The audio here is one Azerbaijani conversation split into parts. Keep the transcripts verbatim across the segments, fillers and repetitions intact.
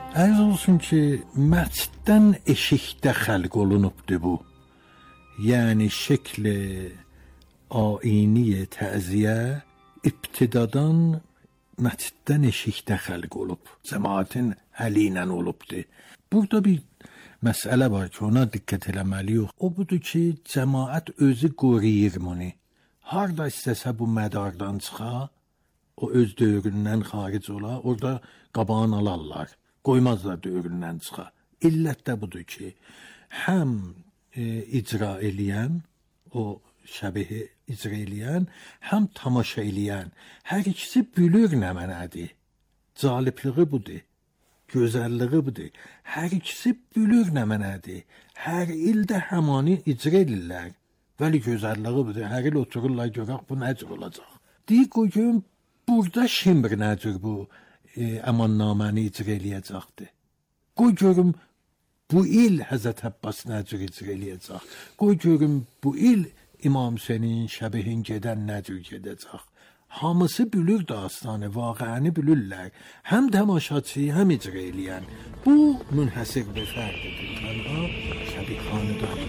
Ərz olsun ki, məsciddən eşikdə xəlq olunubdur bu. Yəni şəkl ayini təziyə ibtidadan məsciddən eşikdə xəlq olub. Cəmaətin əli ilə olubdur. Burada bir məsələ var ki, ona diqqət eləməliyik. O budur ki, cəmaət özü qoruyur bunu. Harda istəsə bu mədardan çıxa, o öz dövründən xaric ola, orada qabağını alarlar. Qoymazlar dövründən çıxa. İllət də budur ki, həm e, icra eləyən, o şəbihi icra eləyən, həm tamaşa eləyən, hər ikisi bülür nə mənədir. Calibliği budur, gözəlliği budur. Hər ikisi bülür nə mənədir. Hər ildə həmani icra edirlər. Vəli gözəlliği budur. Hər il otururlar, görək bu nəcür olacaq. Deyik o gün, burada şimr nəcür bu e, əmannaməni icra eləyəcəkdir. Qoy görüm, bu il Həzrət Abbas nəcür icra eləyəcək. Qoy görüm, bu il İmam Hüseynin, şəbihin gedən nəcür gedəcək. Hamısı bülür dastanı, vaqiəni bülürlər. Həm tamaşaçı, həm icra eləyən. Bu, münhəsir bir fərdidir. Tənha şəbihxanıdan.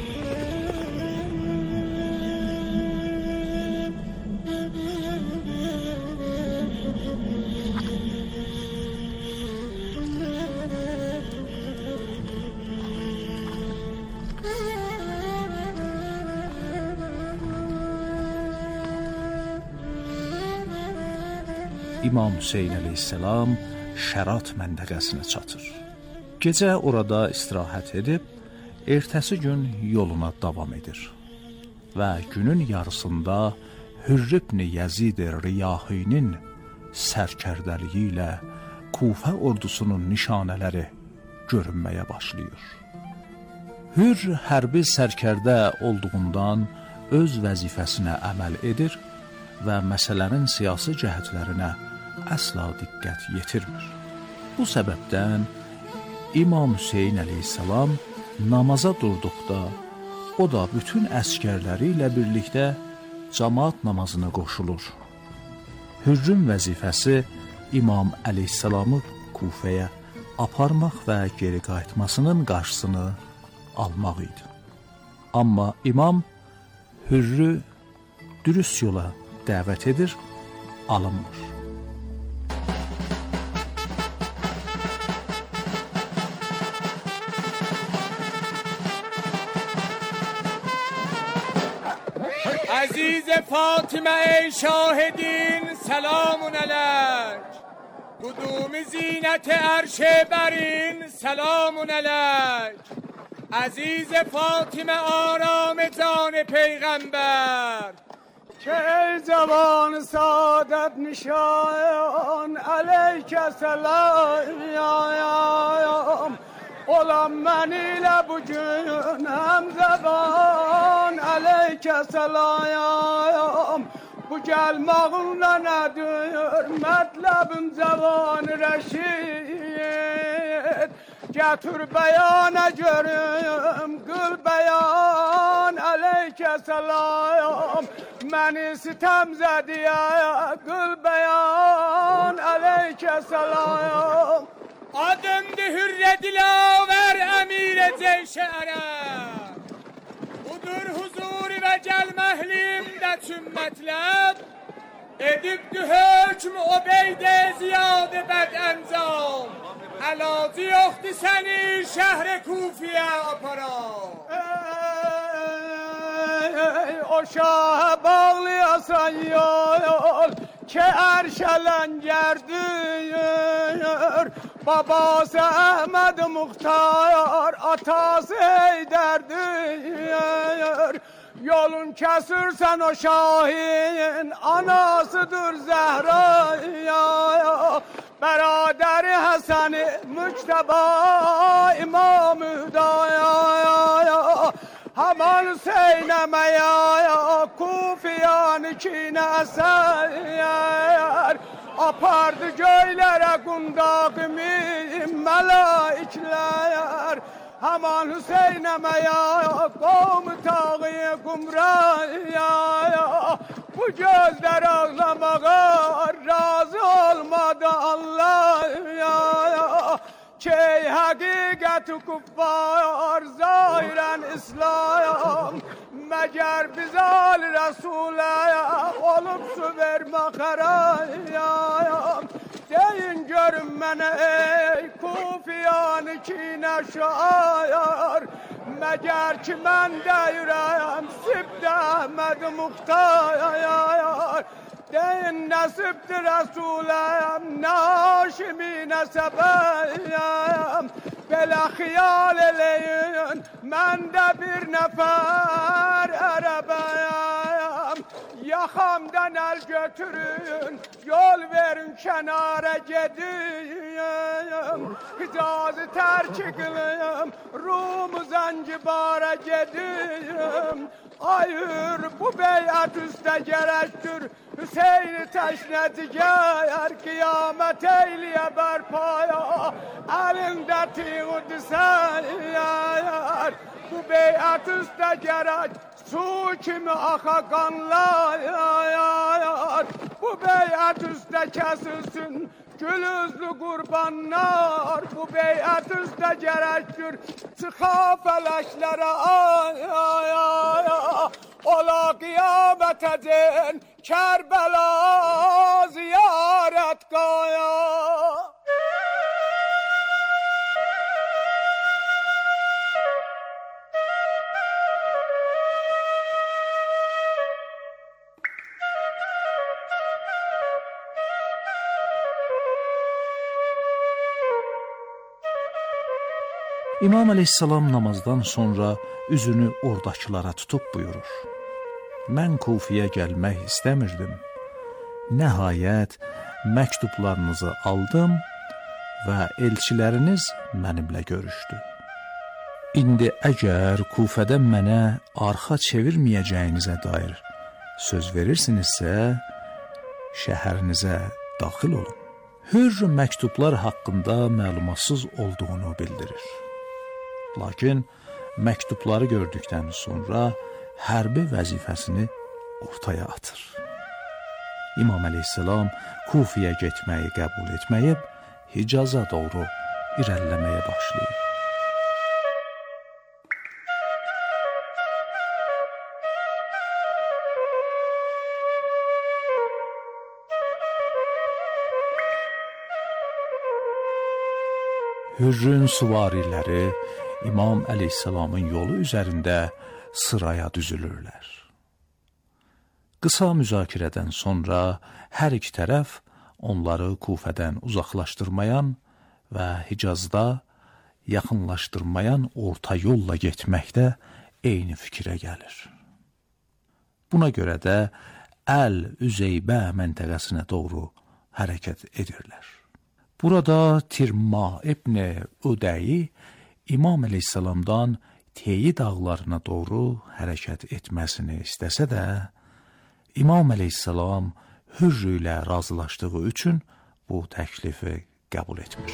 İmam Hüseyin əleyhissalam Şərat məntəqəsinə çatır. Gecə orada istirahət edib, ertəsi gün yoluna davam edir. Və günün yarısında Hürr ibn Yəzid Riyahinin sərkərdəliyi ilə Kufə ordusunun nişanələri görünməyə başlayır. Hürr hərbi sərkərdə olduğundan öz vəzifəsinə əməl edir və məsələnin siyasi cəhətlərinə əsla diqqət yetirmir. Bu səbəbdən İmam Hüseyin əleyhissalam namaza durduqda, o da bütün əskərləri ilə birlikdə cəmaat namazına qoşulur. Hürrün vəzifəsi İmam əleyhissalamı Kufəyə aparmaq və geri qayıtmasının qarşısını almaq idi. Amma İmam Hürrü dürüst yola dəvət edir, alınmır. Aziz Fatıma ey şahidin selamun aleyk. Kudum zinət ərşe bərin selamun aleyk. Aziz Fatıma aram can peyğəmbər. Ki ey cavan saadet nişan aleyke selam. Olan mən ilə bugün həm zəban aleyke selam. Bu gəlmağınla nədir mətləbim cavan rəşid. Gətir bəyana görüm qıl bəyan aleyke selam. Məni sitəm zədiyə qıl bəyan aleyke selam. Adımdır Hürre Dilaver Emir-i Ceyş-i Ərəb. Budur huzur və gəlməhlimdə tüm mətləb. Edibdü hökm o beydə ziyadə bəd əncam. Əlacı yoxdur səni şəhri Kufiyə aparam. O şahə bağlayasan yol ki ərşələn gərdir. Babası Əhməd Muxtar, atası Heydərdir. Yolun kəsirsən o şahin, anasıdır Zəhra. Bəradəri Həsəni Müctəba İmam Hüdaya. Haman Hüseynəməyə Kufiyanı kinə əsər. Apardı göylərə qundağımı mələiklər. Haman Hüseynəməyə qovmu tağı qumraya. Bu gözlər ağlamağa razı olmadı Allah. که حقیقت کفار ظاهرن اسلام مگر بزال رسول olup su verme karayam deyin görün mene ey kufiyanı kine şair meger ki men de yüreğim sibde Ahmed Muhtar deyin nesipti Resulem naşimine sebeyim bela hiyal eleyin men de bir nefer erebeyim yakamdan el götürün yol verin kenara gideyim Hicazı terk kılayım Rum'u Zencibara gideyim hayır bu beyat üste gerektir Hüseyin'i teşneti gel kıyamet eyliye berpaya elinde tiğudi seyyar bu beyat üste gerek su kimi aka kanlar bu beyat üste kesilsin gülüzlü kurbanlar bu beyat üste gerektir çıka felekleri ay ay ay ola kıyamet edin Kerbela ziyaret gaya İmam Əleyhisselam namazdan sonra üzünü oradakılara tutub buyurur. Mən Kufiyə gəlmək istəmirdim. Nəhayət məktublarınızı aldım və elçiləriniz mənimlə görüşdü. İndi əgər Kufədə mənə arxa çevirməyəcəyinizə dair söz verirsinizsə, şəhərinizə daxil olun. Hürr məktublar haqqında məlumatsız olduğunu bildirir. Lakin məktubları gördükdən sonra hərbi vəzifəsini ortaya atır. İmam Əleyhisselam Kufiyə getməyi qəbul etməyib, Hicaza doğru irəliləməyə başlayır. Hürrün süvariləri İmam Əleyhisselamın yolu üzərində sıraya düzülürlər. Qısa müzakirədən sonra hər iki tərəf onları Kufədən uzaqlaşdırmayan və Hicazda yaxınlaşdırmayan orta yolla getməkdə eyni fikrə gəlir. Buna görə də Əl-Üzeybə məntəqəsinə doğru hərəkət edirlər. Burada Tirma ibn Udəyi İmam Əleyhisselamdan Teyi dağlarına doğru hərəkət etməsini istəsə də, İmam Əleyhisselam Hürr ilə razılaşdığı üçün bu təklifi qəbul etmir.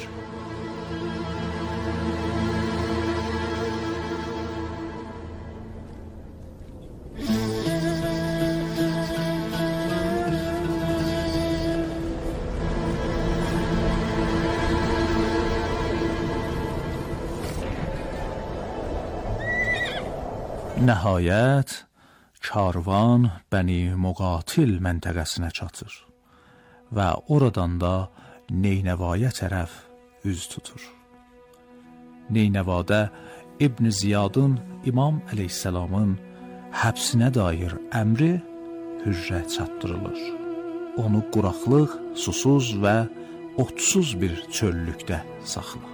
Nəhayət, karvan Bəni Muqatil məntəqəsinə çatır və oradan da Neynəvaya tərəf üz tutur. Neynəvada İbn Ziyadın İmam Əleyhisselamın həbsinə dair əmri Hürrə çatdırılır. Onu quraqlıq, susuz və otsuz bir çöllükdə saxla.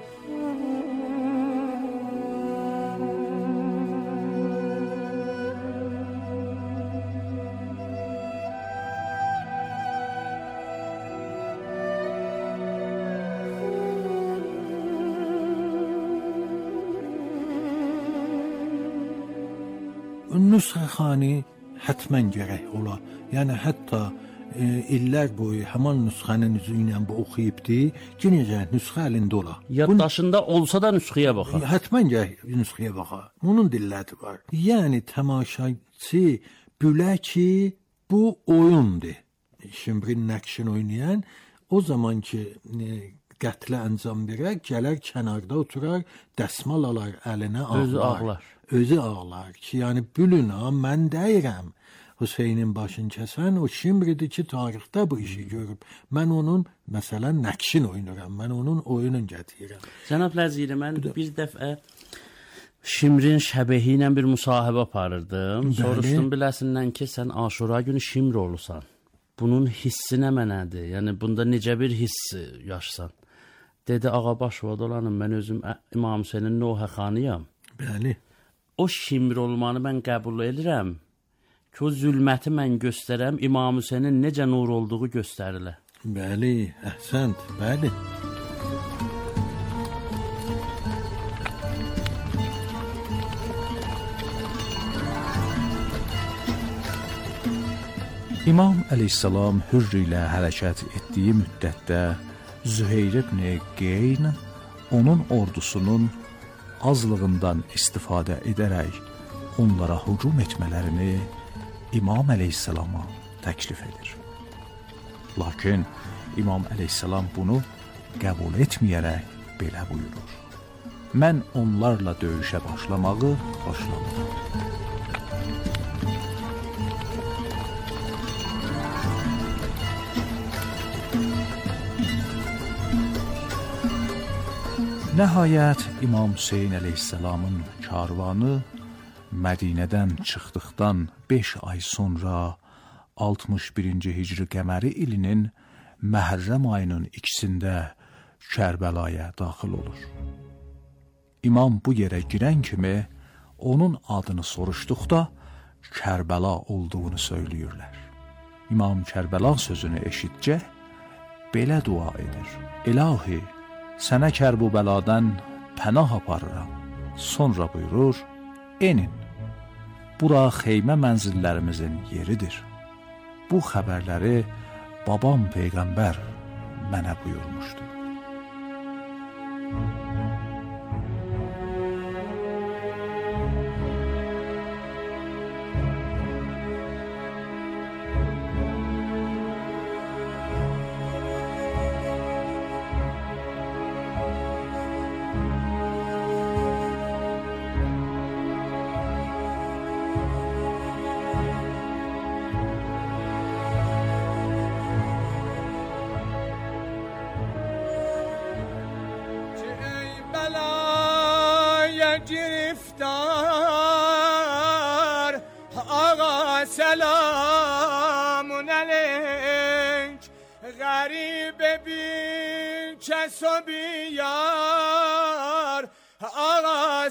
Nüsxəxani hətmən gərək ola. Yəni hətta e, illər boyu həman nüsxənin üzü ilə bu oxuyubdi, yenəcə nüsxə əlində ola. Yaddaşında olsa da nüsxəyə baxar. Hətmən gərək nüsxəyə baxar. Onun dilləti var. Yəni tamaşaçı bilə ki, bu oyundur. Şimrin nəqşini oynayan o zaman ki e, qətlə əncam verər, gələr kənarda oturar, dəsmal alar əlinə, ağlar. Özü ağlar. Özü ağlar ki, yəni bülün ha, mən deyirəm. Hüseynin başını kəsən o şimridir ki, tarixdə bu işi görüb. Mən onun, məsələn, nəqşin oynuram, mən onun oyunun gətirirəm. Cənab Ləziri, mən bir dəfə Şimrin şəbəhi ilə bir müsahibə aparırdım. Bəli. Soruşdum biləsindən ki, sən Aşura günü Şimr olursan. Bunun hissi nə mənədir? Yəni, bunda necə bir hissi yaşsan? Dedi, ağa başvad olanım, mən özüm İmam Hüseynin Nohə xanıyam. Bəli. O Şimr olmanı mən qəbul edirəm. Ki, o zülməti mən göstərəm, İmam Hüseynin necə nur olduğu göstərilə. Bəli, əhsənd, bəli. İmam əleyhissalam Hürr ilə hərəkət etdiyi müddətdə Züheyr ibn Qeyn onun ordusunun azlığından istifadə edərək onlara hücum etmələrini İmam əleyhissalama təklif edir. Lakin İmam əleyhissalam bunu qəbul etməyərək belə buyurur: mən onlarla döyüşə başlamağı xoşlamıram. Nəhayət İmam Hüseyn əleyhissalamın karvanı Mədinədən çıxdıqdan beş ay sonra altmış birinci Hicri qəməri ilinin Məhərrəm ayının ikisində Kərbəlaya daxil olur. İmam bu yerə girən kimi onun adını soruşduqda Kərbəla olduğunu söyləyirlər. İmam Kərbəla sözünü eşitcək belə dua edir: İlahi, sənə Kərbəladan pənah aparıram. Sonra buyurur: enin, bura xeymə mənzillərimizin yeridir. Bu xəbərləri babam Peyğəmbər mənə buyurmuşdu. گرفتار آقا سلامون علیک غریب بی کس و بیار آقا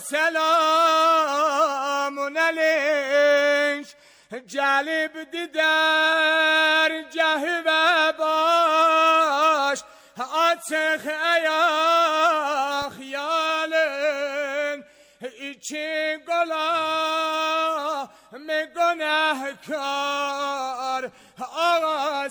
سلامون علیک جالب دیدر جهو باش آتخ ایا خیالن ایچی گلا میگنه کار آقا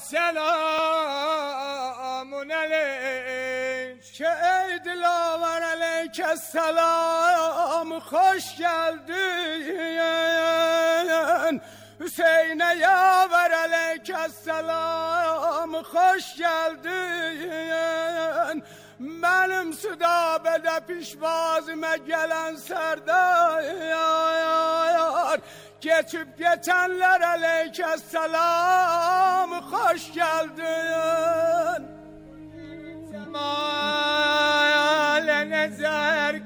سلامون علیک که ای دلاور علیک السلام خوش geldin Hüseyin yaver علیک السلام خوش geldin benim südabede pişvazime gelen serdar geçip geçenler aleykesselam hoş geldin semale nezer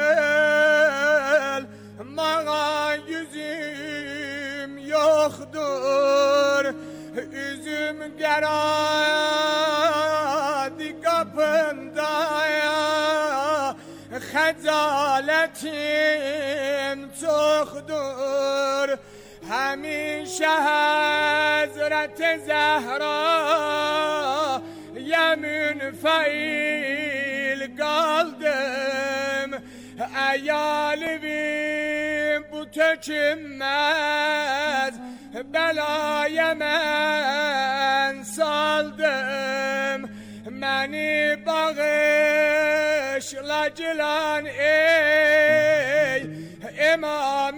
gel bana yüzüm yoktur üzüm geradi kapında ya xəcaletim çoxdur həmişə Həzrət Zəhra yemin feil qaldım əyalivim bu tökünməz belaya mən saldım məni bağışla cilan ey İmam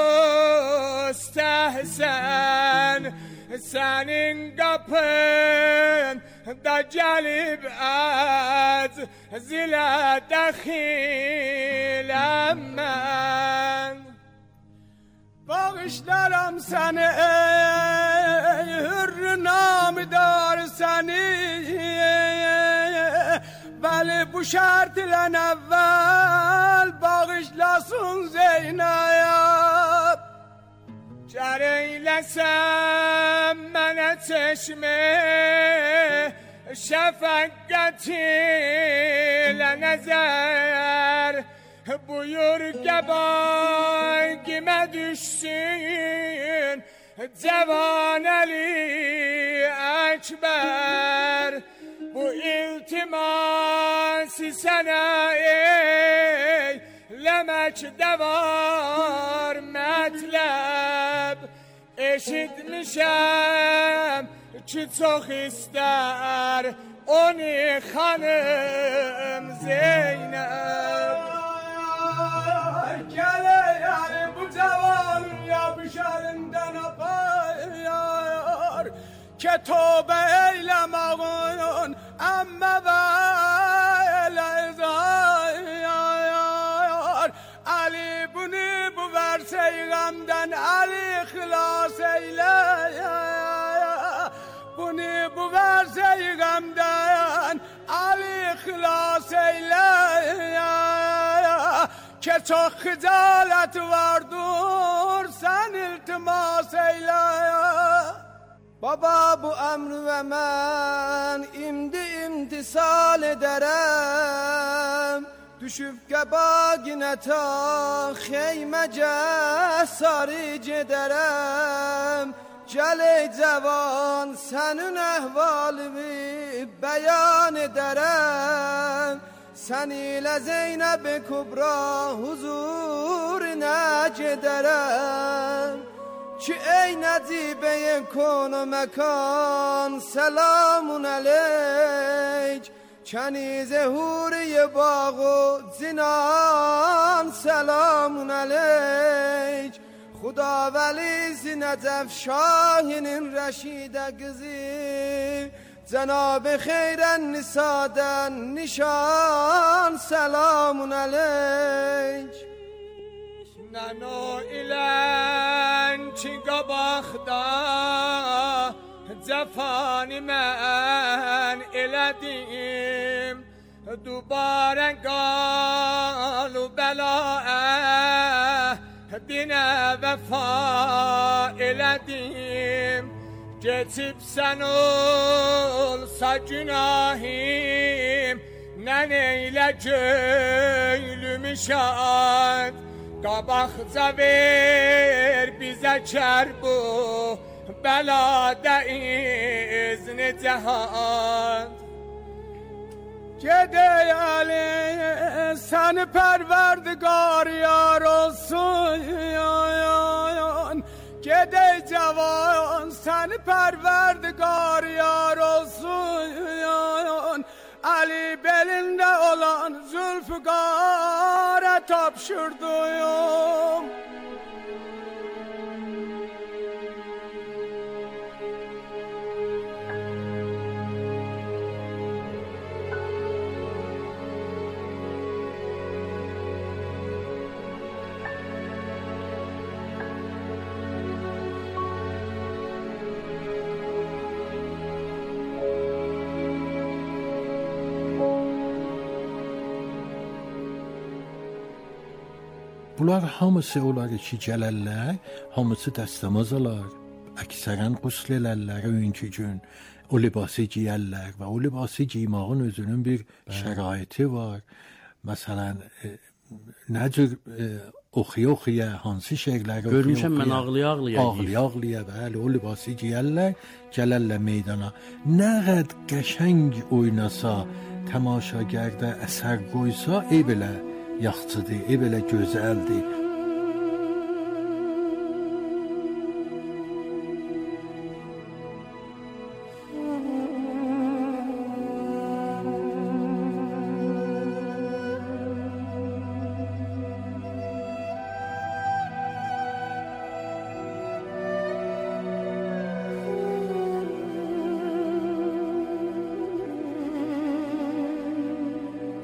müstəhsən senin kapın da gelip az زل دخیلم من bağışlarım seni ey hür namdar seni veli bu şart ile evvel bağışlasın Zeynep cer eylesem mene çeşme şefkat ile nezer buyur gebangime düşsün Cevan Ali Ekber bu iltimasi sana eylemek de var metleb eşitmişem ki çok ister onu hanım Zeynep gele yani bu cevan yapışarından apayar ki tövbe eylemeğin emme ve eleyzayar Ali bunu bu verse gamden Ali ihlas eyle bunu bu verse gamden Ali ihlas eyle ki çok hıcalet vardır sen iltimas eyle Baba bu emri ve men imdi imtisal ederem düşüp gebagine ta xeymece sarıc ederem Cele cevan senin ehvalimi beyan ederem Sen ile Zeynep-i Kubra huzuruna giderem Ki ey necibe-i konu mekan selamun aleyk Kenize huri bağı zinan selamun aleyk Xuda velisi Necef Şahinin reşide kızı Cenab-ı Xeyren Nisa'den nişan selamun aleyk Nano ilen çi qabaqda cefani mən elədim Dubarən qalu bəlaə dinə vəfa elədim Geçip sen olsa günahim Nen eyle göylümü şad Qabaqca ver bize kər bu Belada izni cehad Gede Ali seni perverdigar yar olsun yan Gede cevan seni perverdigar yar olsun yan Ali belinde olan Zülfikar'a tapşırdım Bunlar hamısı olar ki gələrlər, hamısı dəstəmaz alar. Əksərən qusl elərlər önkü gün. O libası giyərlər və o libası giymağın özünün bir şəraiti var. Məsələn, e, nə cür e, oxuya-oxuya, hansı şeirləri oxuya-oxuya. Görmüşəm mən ağlaya-ağlaya. Ağlaya-ağlaya, bəli, o libası giyərlər, gələrlər meydana. Nə qəd qəşəng oynasa, təmaşagərdə əsər qoysa, ey belə yaxçıdır, ey belə gözəldir.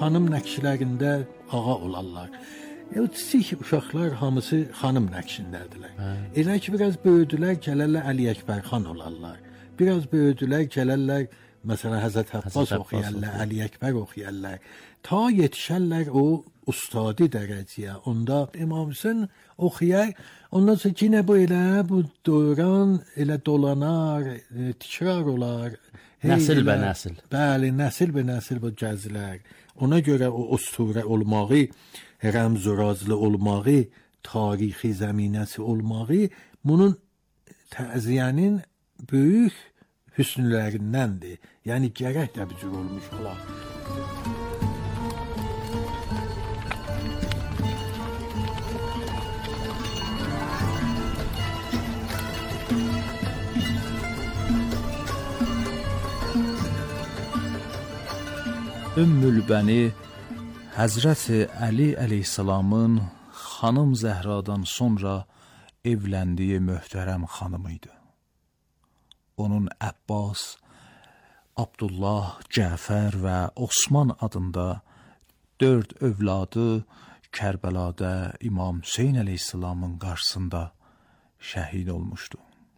xanım nəqşlərində ağa olarlar. O kiçik uşaqlar hamısı xanım nəqşindədirlər. Elə ki biraz böyüdülər, gələrlər Əli Əkbər xan olarlar. Biraz böyüdülər, gələrlər məsələn Həzrət Abbas oxuyarlar, Əli Əkbər oxuyarlar. Ta yetişərlər o ustadi dərəcəyə. Onda İmam Hüseyn oxuyar, ondan sonra yenə bu elə bu dövran elə dolanar, e, təkrar olar. Nəsil bə nəsil. Bəli, nəsil bə nəsil bu gəzilər. Ona görə o usturə olmağı, rəmz و razlı olmağı, tarixi zəminəsi olmağı bunun təziyyənin böyük hüsnlərindəndir. Yəni gərək də bir cür olmuş olar. Ümmülbəni Həzrəti Əli əleyhissalamın xanım Zəhradan sonra evləndiyi möhtərəm xanımı idi. Onun Əbbas, Abdullah, Cəfər və Osman adında dörd övladı Kərbəlada İmam Hüseyn əleyhissalamın qarşısında şəhid olmuşdu.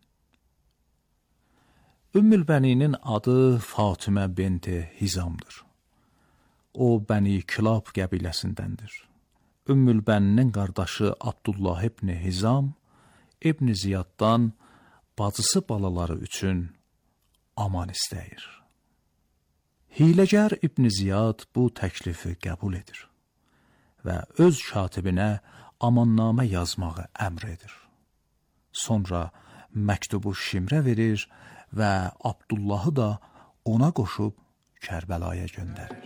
Ümmülbəninin adı Fatimə binti Hizamdır. O, Bəni Kilab qəbiləsindəndir. Ümmülbəninin qardaşı Abdullah ibn Hizam, İbn Ziyaddan bacısı balaları üçün aman istəyir. Hiləgər İbn Ziyad bu təklifi qəbul edir və öz katibinə amannamə yazmağı əmr edir. Sonra məktubu Şimrə verir və Abdullahı da ona qoşub Kərbəlaya göndərir.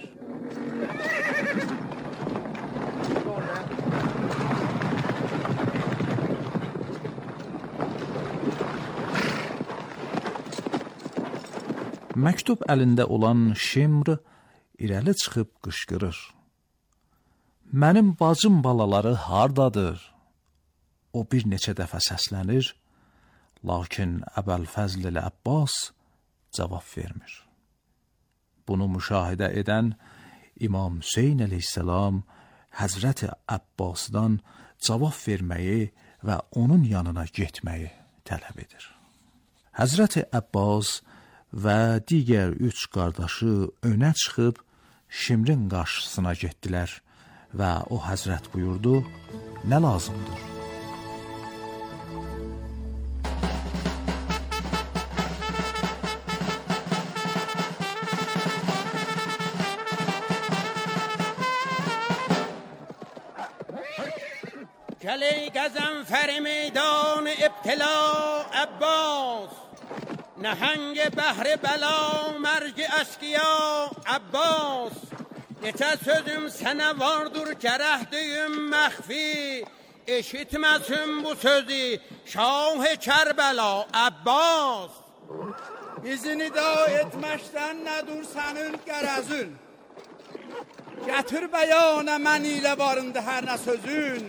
Məktub əlində olan Şimr irəli çıxıb qışqırır. Mənim bacım balaları hardadır? O bir neçə dəfə səslənir, lakin Əbəlfəzl Əbbas cavab vermir. Bunu müşahidə edən İmam Hüseyn əleyhissalam Həzrəti Əbbasdan cavab verməyi və onun yanına getməyi tələb edir. Həzrəti Əbbas və digər üç qardaşı önə çıxıb Şimrin qarşısına getdilər və o həzrət buyurdu, nə lazımdır? کلی گزنفر میدان ابتلا عباس نهنگ بحر بلا مرگ اشکیا عباس Neçə sözüm sənə vardır gərəhdiyim məxfi eşitməsin bu sözü Şah-ı Kərbəla Abbas Bizini da etməkdən nədur sənin qərəzün Gətir bəyana mən ilə varındı hər nə sözün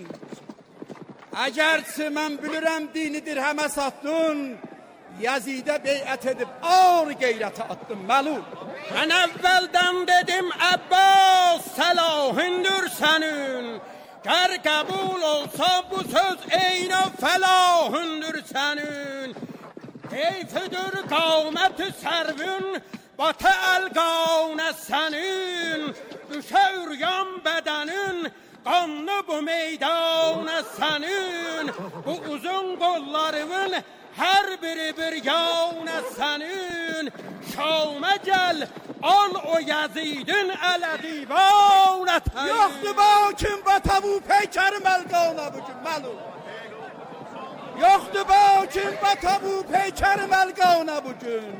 Əgərçi mən bilirəm dini dirhəmə satdın Yazidə beyət edib ağır qeyrətə attım məlum Mən əvvəldən dedim Əbbas səlahındır sənin Gər qəbul olsa bu söz eynə fəlahındır sənin Keyfidir qamət-i sərvün batə əlqanə sənin Düşə üryan bədənin qanlı bu meydanə sənin Bu uzun qollarının hər biri bir yanə sənin Şamə gəl, al o Yazidin ələ divanə təyin Yoxdur bakim batavu peykərim əlqana bugün məlum Yoxdur bakim batavu peykərim əlqana bugün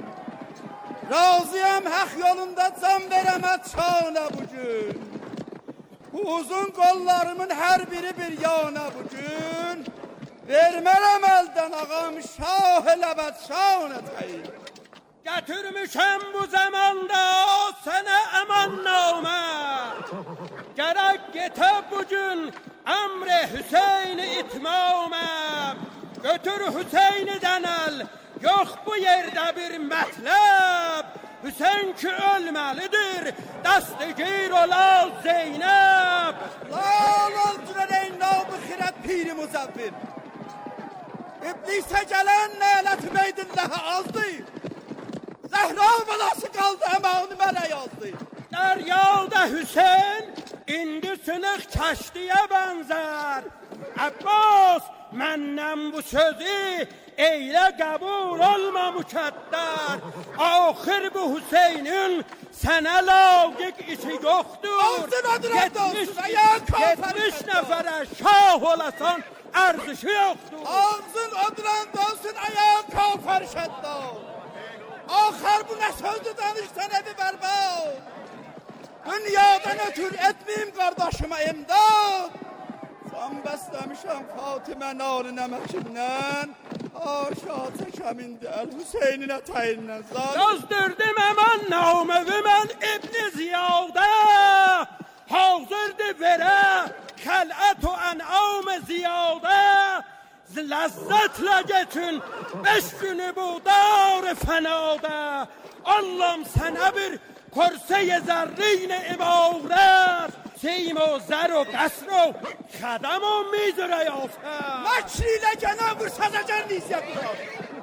Razıyam haq yolunda can verəmət çana bugün Bu uzun qollarımın hər biri bir yana bugün Vermərəm əldən ağam şah ləbət şahına təyin Gətirmişəm bu zamanda sənə əmannamə Gərək getə bugün əmr Hüseyn itmamə Götür Hüseynidən əl Yox bu yerdə bir mətləb Hüseyin ki ölmelidir. Dastgir ola Zeynep. Lal oldular ey nab-ı xirat piri muzaffir. İblise gelen nelet meydillahı azdı. Zehra belası kaldı ama onu bana yazdı. Deryada Hüseyin indi sınık keştiye benzer. Abbas məndən bu sözü eyle kabul olma mükədder. Ahir bu Hüseynin sənə laqiq işi yoktur. Ağzın adına dolsun ayağa kalkar. Yetmiş nefere şah olasan erzişi yoktur. Ağzın adına dolsun ayağa kalkar şedda. Ahir bu ne sözü danışsan evi berbat. Dünyadan ötür etmeyeyim kardeşime imdad. Sen beslemişim Fatime narı nemekinden. Haşa çekemindi el Hüseyin'in eteğinden zalim. Yazdırdım hemen namevi ben İbn Ziyade. Hazırdı vere kel'et u en'am ziyade. Lezzetle geçin beş günü bu dar fenada. Allah'ım sana bir kurse-i zerrine ibaret. سیم و زر و قصر و خدم و میز ریاسه مکریله جناب سزاگر نیزیه قرآن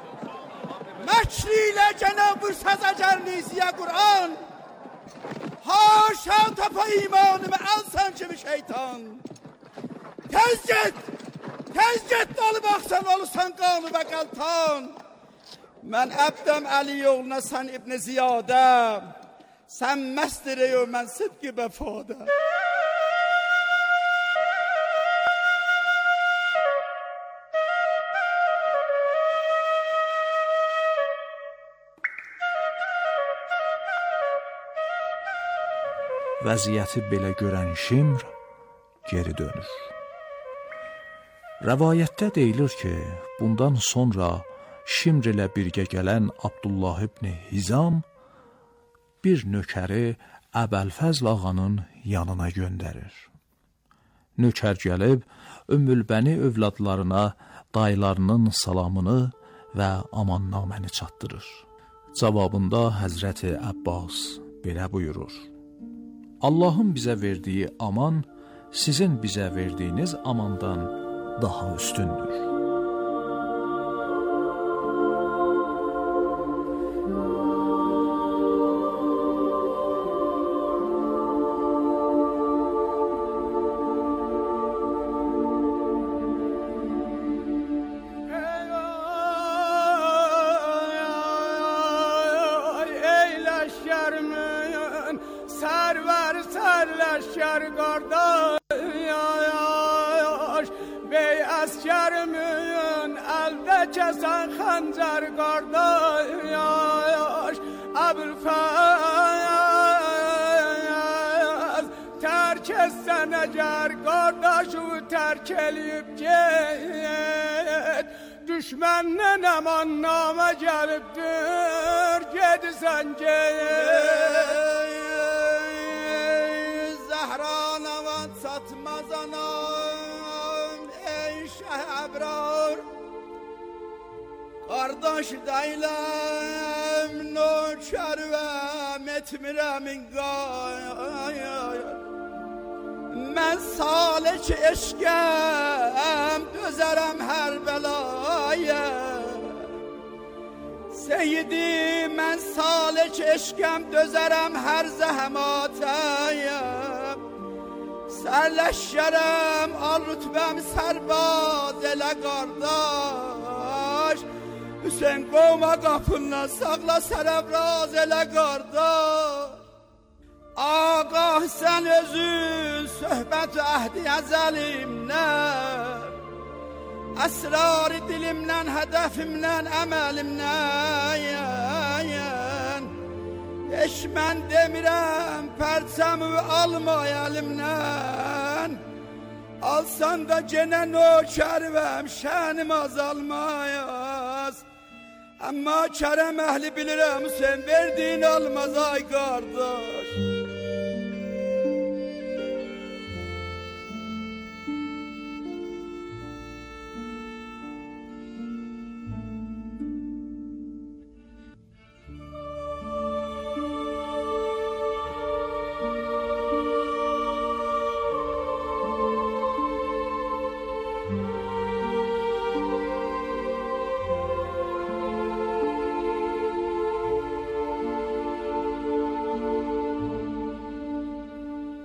مکریله جناب سزاگر نیزیه قرآن هاشا تپا ایمانımı alsan kimi şeytan tez git tez git dalı baksan olursan kanı ve kaltan ben Abdem Ali yoluna sen İbn Ziyade sen mestire و من صدق بفاده Vəziyyəti belə görən Şimr geri dönür. Rəvayətdə deyilir ki, bundan sonra Şimr ilə birgə gələn Abdullah ibn Hizam bir nökəri Əbəlfəzl ağanın yanına göndərir. Nökər gəlib Ümmülbəni övladlarına dayılarının salamını və amannaməni çatdırır. Cavabında Həzrəti Əbbas belə buyurur: Allahın bizə verdiyi aman sizin bizə verdiyiniz amandan daha üstündür. Kesen xəncər qardaş Əbülfəz tərk etsən əgər qardaşı tərk eləyib get düşməndən əmannamə gəlibdir gedirsən get Zəhranava çatmaz anam ey şəh əbrar Kardeş değilim, nökervem etmirem ingay. Ben salik eşkem, dözerem her belaya. Seyyidi, ben salik eşkem, dözerem her zehmataya. Serleşşerem, al rütbem serbaz ele kardeş. Hüseyin qovma qapından sağla sərəbraz elə qardaş Ağah sən özün söhbət əhdi əzəlimdən Əsrar-ı dilimdən, hədəfimdən, əməlimdən Heç mən demirəm pərçəmi alma əlimdən Alsan da genə nökərvəm şənim azalmayaz Amma kərəm əhli bilirəm Hüseyin verdiyin almaz ay qardaş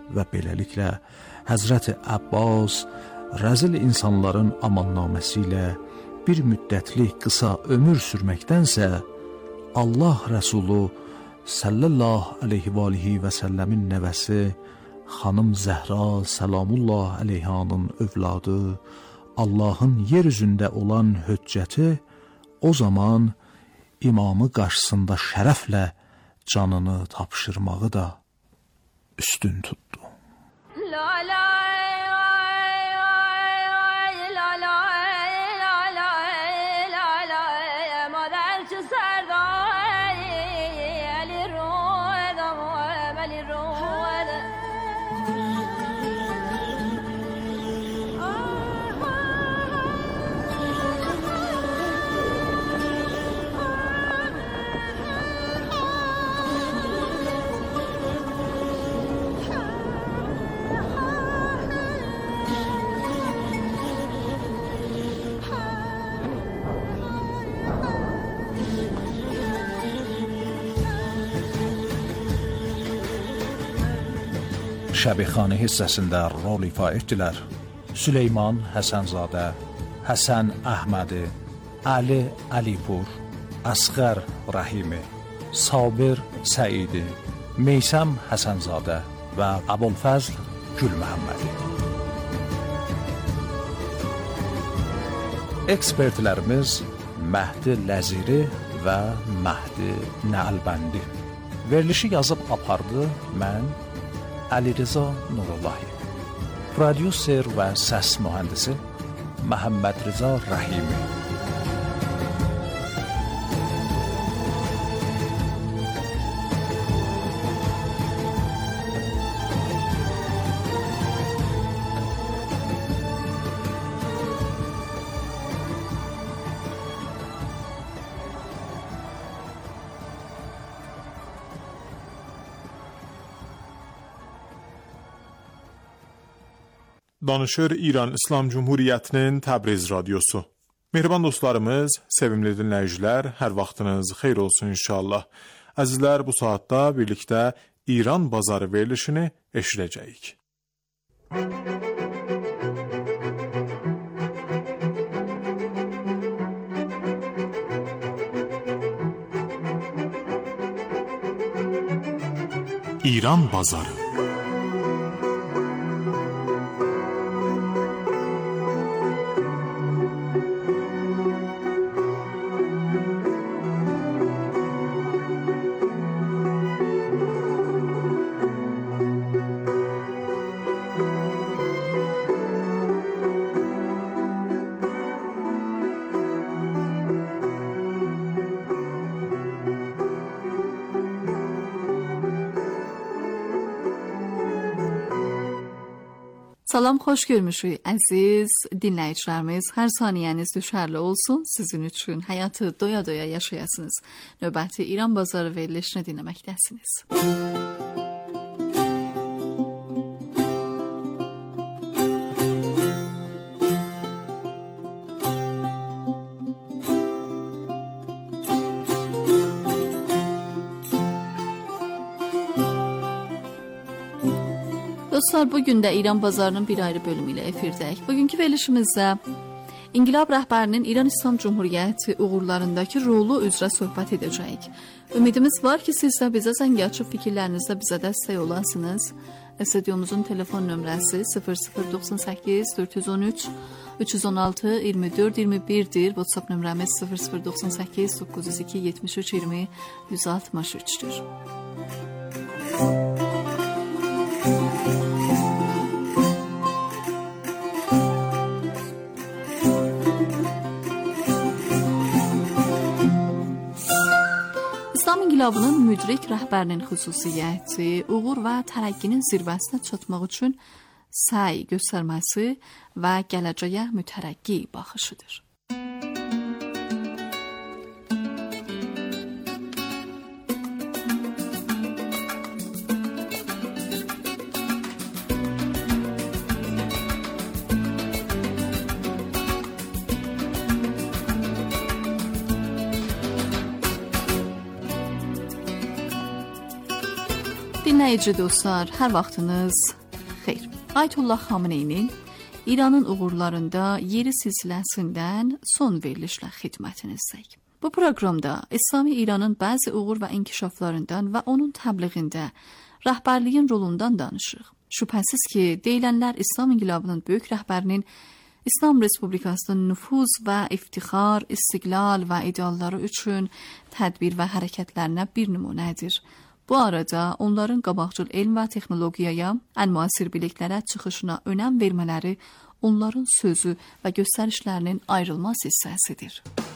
və beləliklə Həzrəti Abbas rəzil insanların amannaməsi ilə bir müddətlik qısa ömür sürməkdənsə, Allah Rəsulu sallallahu aleyhi və alihi və səlləmin nəvəsi xanım Zəhra salamullah aleyhanın övladı, Allahın yer üzündə olan höccəti o zaman imamı qarşısında şərəflə canını tapşırmağı da üstün tutdu. La la Şəbixanə hissəsində rol ifa etdilər. Süleyman Həsənzadə, Həsən Əhmədi, Ali Əlipur, Əsğər Rəhimi, Sabir Səidi, Meysəm Həsənzadə və Əbulfəzl Gül Məhəmmədi. Ekspertlərimiz Məhdi Ləziri və Məhdi Nəlbəndi. Verilişi yazıb apardı mən Əli Rıza Nurullahi. Prodüser və səs mühəndisi Məhəmməd Rıza Rəhimi. Danışır İran İslam Cumhuriyyətinin Təbriz radiosu. Mehriban dostlarımız, sevimli dinləyicilər, hər vaxtınız xeyir olsun inşallah. Əzizlər, bu saatda birlikdə İran bazarı verilişini eşidəcəyik. İran bazarı. Salam, xoş görmüşük əziz dinləyicilərimiz. Hər saniyəniz düşərli olsun. Sizin üçün həyatı doya-doya yaşayasınız. Növbəti İran bazarı verilişini dinləməkdəsiniz. Dostlar, bugün də İran bazarının bir ayrı bölümü ilə efirdəyik. Bugünkü verilişimizdə İnqilab rəhbərinin İran İslam Cumhuriyyəti uğurlarındakı rolu üzrə söhbət edəcəyik. Ümidimiz var ki, siz də bizə zəng açıb fikirlərinizdə bizə dəstək olasınız. Stüdyomuzun telefon nömrəsi sıfır sıfır doxsan səkkiz dörd yüz on üç üç yüz on altı iyirmi dörd iyirmi birdir. WhatsApp nömrəmiz sıfır sıfır doxsan səkkiz doqquz yüz iki yetmiş üç iyirmi yüz altmış üçdür. İslam İnqilabının müdrik rəhbərinin xüsusiyyəti, uğur və tərəqqinin zirvəsinə çatmaq üçün səy göstərməsi və gələcəyə mütərəqqi baxışıdır. Dinləyici dostlar, hər vaxtınız xeyir. Ayətullah Xameneyinin İranın uğurlarında yeri silsiləsindən son verilişlə xidmətinizdəyik. Bu proqramda İslami İranın bəzi uğur və inkişaflarından və onun təbliğində rəhbərliyin rolundan danışırıq. Şübhəsiz ki, deyilənlər İslam İnqilabının böyük rəhbərinin İslam Respublikasının nüfuz və iftixar, istiqlal və idealları üçün tədbir və hərəkətlərinə bir nümunədir. Bu arada onların qabaqcıl elm və texnologiyaya, ən müasir biliklərə çıxışına önəm vermələri onların sözü və göstərişlərinin ayrılmaz hissəsidir.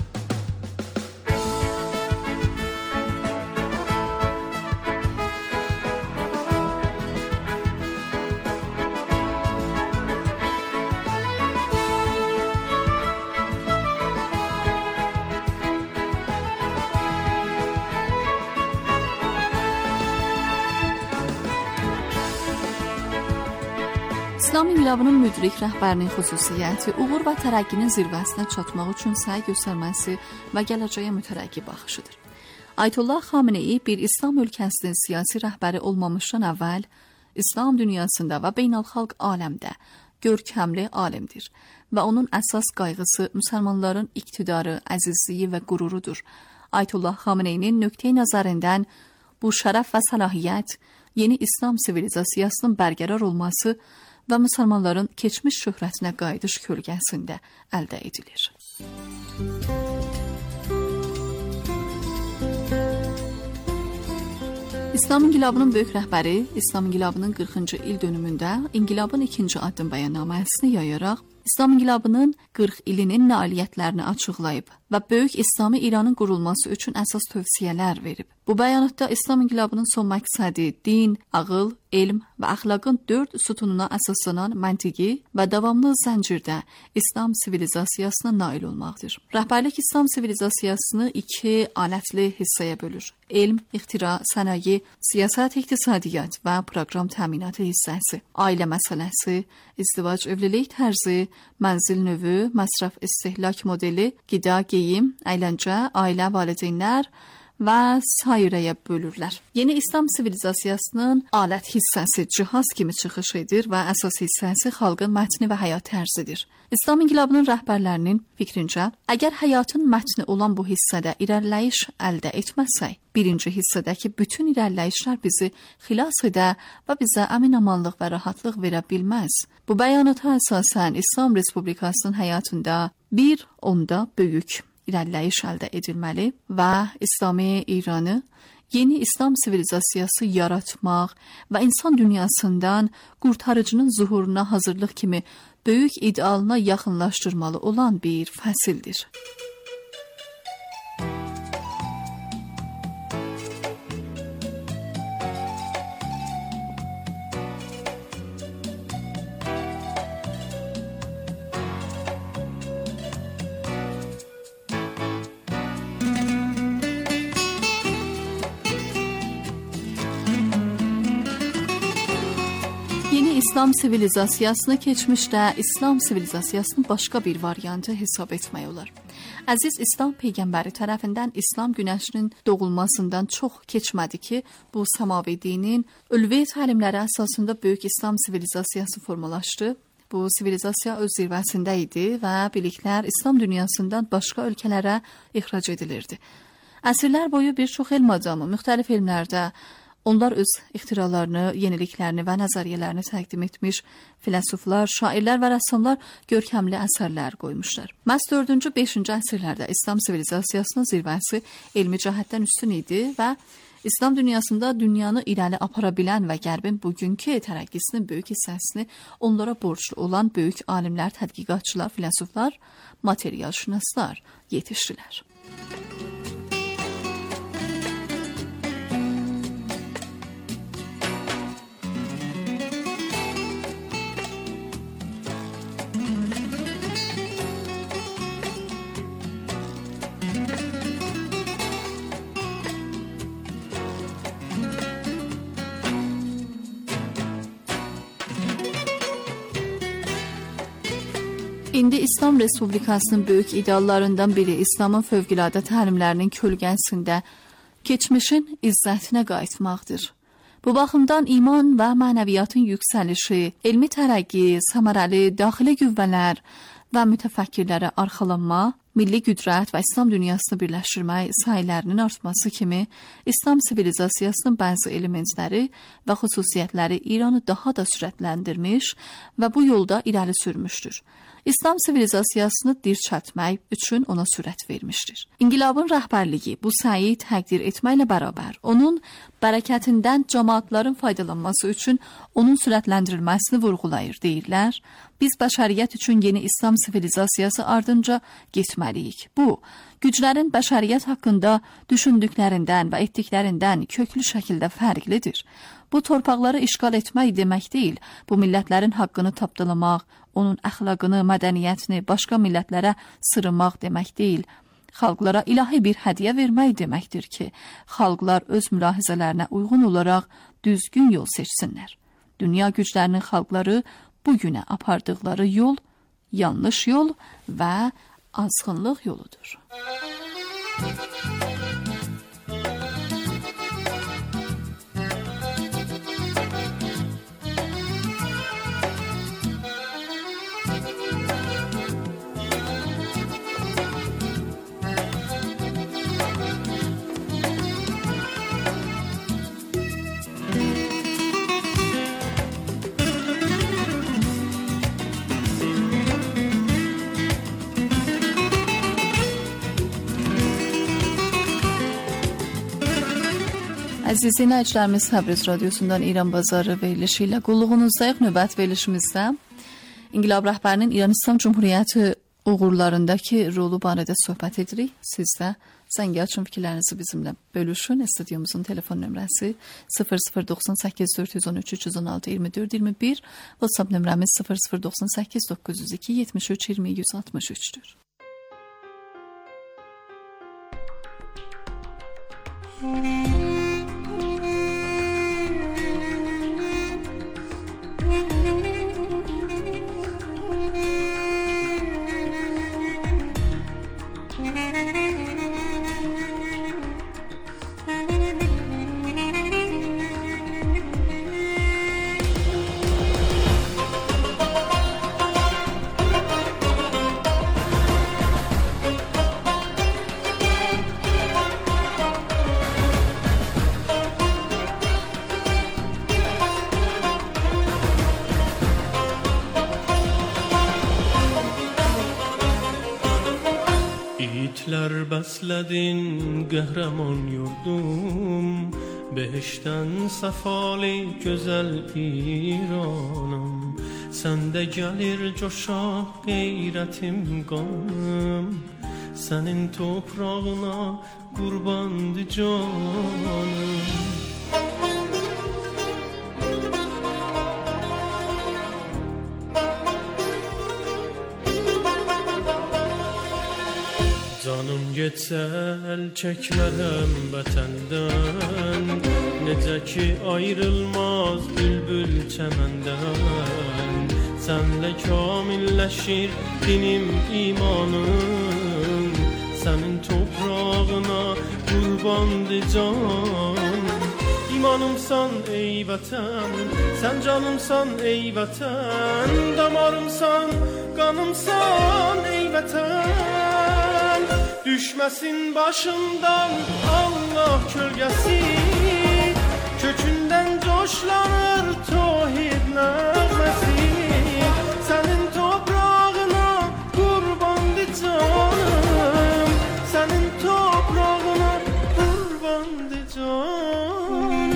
İslam İnqilabının müdrik rəhbərinin xüsusiyyəti uğur və tərəqqinin zirvəsinə çatmaq üçün səy göstərməsi və gələcəyə mütərəqqi baxışıdır. Ayətullah Xameneyi bir İslam ölkəsinin siyasi rəhbəri olmamışdan əvvəl İslam dünyasında və beynəlxalq aləmdə görkəmli alimdir və onun əsas qayğısı müsəlmanların iqtidarı, əzizliyi və qururudur. Ayətullah Xameneyinin nöqteyi nəzərindən bu şərəf və səlahiyyət yeni İslam sivilizasiyasının bərqərar olması və müsəlmanların keçmiş şöhrətinə qayıdış kölgəsində əldə edilir. İslam İnqilabının böyük rəhbəri İslam İnqilabının qırxıncı il dönümündə İnqilabın ikinci addım bəyannaməsini yayaraq İslam İnqilabının qırx ilinin nailiyyətlərini açıqlayıb və böyük İslami İranın qurulması üçün əsas tövsiyələr verib. Bu bəyanatda İslam İnqilabının son məqsədi din, ağıl, elm və əxlaqın dörd sütununa əsaslanan məntiqi və davamlı zəncirdə İslam sivilizasiyasına nail olmaqdır. Rəhbərlik İslam sivilizasiyasını iki alətli hissəyə bölür. Elm, ixtira, sənaye, siyasət, iqtisadiyyat və proqram təminatı hissəsi, ailə məsələsi, izdivac, evlilik tərzi, mənzil növü, məsraf istehlak modeli, qida, geyim, əyləncə, ailə, valideynlər və sairəyə bölürlər. Yeni İslam sivilizasiyasının alət hissəsi cihaz kimi çıxış edir və əsas hissəsi xalqın mətni və həyat tərzidir. İslam İnqilabının rəhbərlərinin fikrincə, əgər həyatın mətni olan bu hissədə irəliləyiş əldə etməsək, birinci hissədəki bütün irəliləyişlər bizi xilas edə və bizə əmin-amanlıq və rahatlıq verə bilməz. Bu bəyanata əsasən İslam Respublikasının həyatında bir onda böyük irəliləyiş əldə edilməli və İslami İranı yeni İslam sivilizasiyası yaratmaq və insan dünyasından qurtarıcının zuhuruna hazırlıq kimi böyük idealına yaxınlaşdırmalı olan bir fəsildir. İslam sivilizasiyasını keçmişdə İslam sivilizasiyasının başqa bir variantı hesab etmək olar. Əziz İslam Peyğəmbəri tərəfindən İslam günəşinin doğulmasından çox keçmədi ki, bu səmavi dinin ülvi təlimləri əsasında böyük İslam sivilizasiyası formalaşdı. Bu sivilizasiya öz zirvəsində idi və biliklər İslam dünyasından başqa ölkələrə ixrac edilirdi. Əsrlər boyu bir çox elm adamı müxtəlif elmlərdə onlar öz ixtiralarını, yeniliklərini və nəzəriyyələrini təqdim etmiş, filosoflar, şairlər və rəssamlar görkəmli əsərlər qoymuşlar. Məhz dördüncü, beşinci əsrlərdə İslam sivilizasiyasının zirvəsi elmi cəhətdən üstün idi və İslam dünyasında dünyanı irəli apara bilən və Qərbin bugünkü tərəqqisinin böyük hissəsini onlara borclu olan böyük alimlər, tədqiqatçılar, filosoflar, materialşünaslar yetişdilər. İndi İslam Respublikasının böyük ideallarından biri İslamın fövqəladə təlimlərinin kölgəsində keçmişin izzətinə qayıtmaqdır. Bu baxımdan iman və mənəviyyatın yüksəlişi, elmi tərəqqi, səmərəli daxili qüvvələr və mütəfəkkirlərə arxalanma, milli qüdrət və İslam dünyasını birləşdirmək sahələrinin artması kimi İslam sivilizasiyasının bəzi elementləri və xüsusiyyətləri İranı daha da sürətləndirmiş və bu yolda irəli sürmüşdür. İslam sivilizasiyasını dirçəltmək üçün ona sürət vermişdir. İnqilabın rəhbərliyi bu səyi təqdir etməklə bərabər, onun bərəkətindən cəmaatların faydalanması üçün onun sürətləndirilməsini vurğulayır, deyirlər. Biz bəşəriyyət üçün yeni İslam sivilizasiyası ardınca getməliyik. Bu, güclərin bəşəriyyət haqqında düşündüklərindən və etdiklərindən köklü şəkildə fərqlidir. Bu torpaqları işğal etmək demək deyil, bu millətlərin haqqını tapdalamaq, onun əxlaqını, mədəniyyətini başqa millətlərə sırmaq demək deyil. Xalqlara ilahi bir hədiyyə vermək deməkdir ki, xalqlar öz mülahizələrinə uyğun olaraq düzgün yol seçsinlər. Dünya güclərinin xalqları bugünə apardıqları yol yanlış yol və azğınlıq yoludur. Əziz dinləyicilərimiz, Təbriz radiosundan İran Bazarı verilişi ilə qulluğunuzdayıq. Növbət verilişimizdə İnqilab rəhbərinin İran İslam Cumhuriyyəti uğurlarındakı rolu barədə söhbət edirik. Siz də zəng açın, fikirlərinizi bizimlə bölüşün. Studiyomuzun telefon nömrəsi sıfır sıfır doxsan səkkiz dörd yüz on üç üç yüz on altı iyirmi dörd iyirmi bir, WhatsApp nömrəmiz sıfır sıfır doxsan səkkiz doqquz yüz iki yetmiş üç iyirmi yüz altmış üçdür. İtlər bəslədin qəhrəman yurdum, behişdən səfali gözəl İranım. Səndə gəlir coşaq qeyrətim qanım, sənin toprağına qurbandı canım. Canım getsə əl çəkmərəm vətəndən, necə ki ayrılmaz bülbül çəməndən. Sənlə kamilləşir dinim, imanım, sənin toprağına qurbandı can. İmanımsan ey vətən, sən canımsan ey vətən, damarımsan, qanımsan ey vətən. Düşməsin başımdan Allah kölgəsi, kökündən coşlanır tohid nəğməsi. Sənin toprağına qurbandı canım, sənin toprağına qurbandı canım.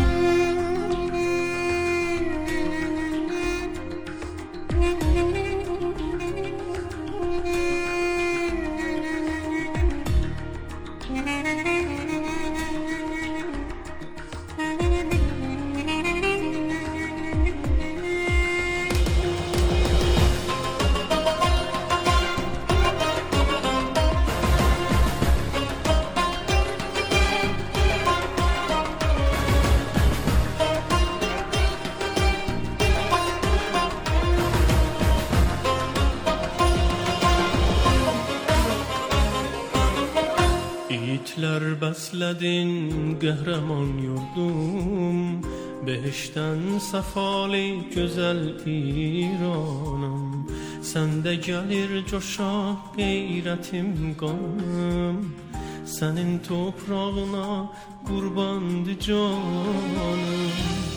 İtlər bəslədin qəhrəman yurdum, Behişten sefali güzel İranım, sende gelir coşa gayretim kanım. Senin toprağına kurbandı canım.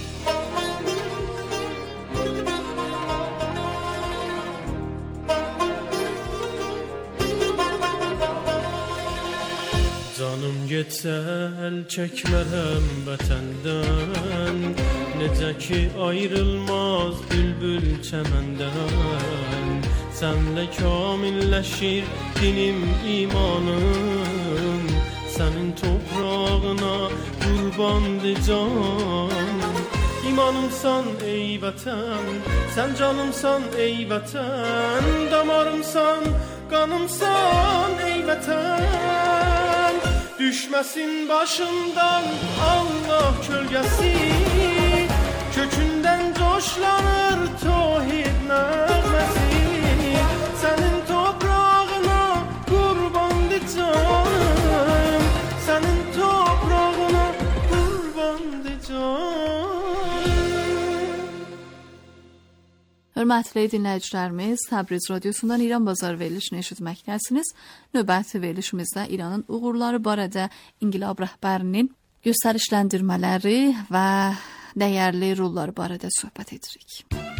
Canım getsə el çəkmərəm vətəndən, necə ki ayrılmaz bülbül çəməndən. Sənlə kamilləşir dinim imanım, sənin toprağına qurbandı can. İmanımsan ey vətən, sən canımsan ey vətən, damarımsan, qanımsan ey vətən. Düşməsin başımdan Allah kölgəsi, kökündən coşlanır tohid nəğməsi. Sənin toprağına qurbandı canım, sənin toprağına qurbandı canım. Hörmətli dinləyicilərimiz, Təbriz Radiosundan İran Bazar verilişini eşitməkdəsiniz. Növbəti verilişimizdə İranın uğurları barədə İnqilab rəhbərinin göstərişləndirmələri və dəyərli rolları barədə söhbət edirik.